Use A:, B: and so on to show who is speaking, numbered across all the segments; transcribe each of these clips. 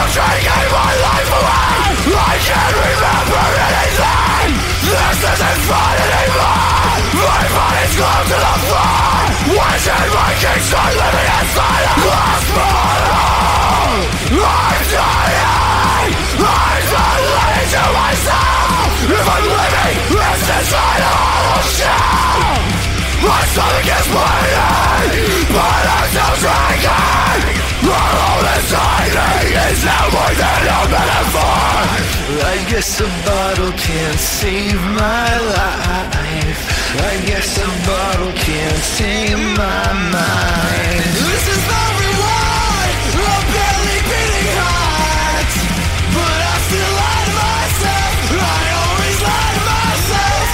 A: taking my life away. I can't remember anything. This isn't fun anymore. My body's glued to the floor. Wishing my kings are living inside a hospital. I'm dying. I'm not living to myself. If I'm living, it's inside a hollow shell. My stomach is bleeding, but I'm still drinking. All this hiding is now more than a metaphor. I guess a bottle can't save my life. I guess a bottle can't save my mind. This is the reward of barely beating heart. But I still lie to myself. I always lie to myself.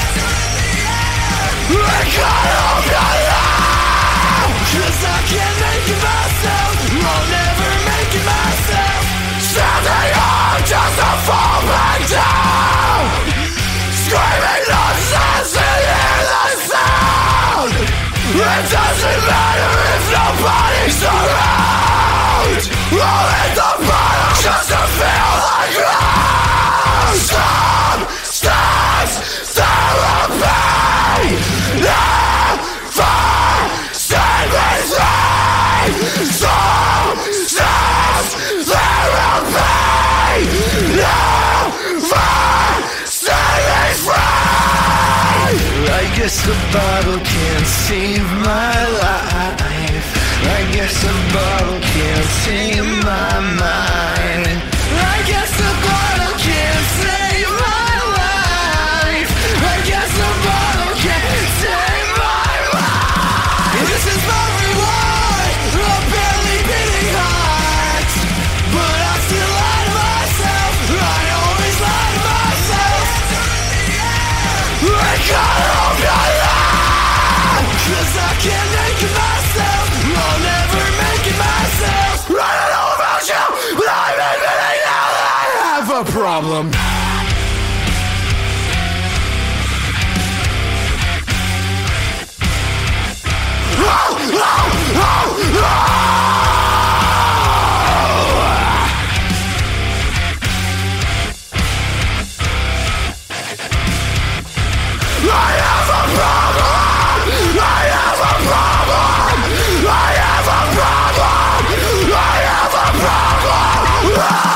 A: I gotta hope you're alive, 'cause I can't make it myself. I'll never make it myself. Standing up just to fall back down. Screaming nonsense and hear the sound. It doesn't matter if nobody's around. I'll hit the bottom just to feel the ground. Some steps therapy. Never set me free. Some steps therapy. Never set me free. I guess the bottle can't save my life. I guess the bottle can't save my mind. I guess the bottle can't save my life. I guess the bottle can't save my life. This is my reward of barely beating heart. But I still lie to myself. I always lie to myself. I gotta hope you're alive, 'cause I can't make it myself. I'll never make it myself. I don't know about you, but I'm admitting now that I have a problem. I have a problem. I have a problem. I have a problem. I have a problem.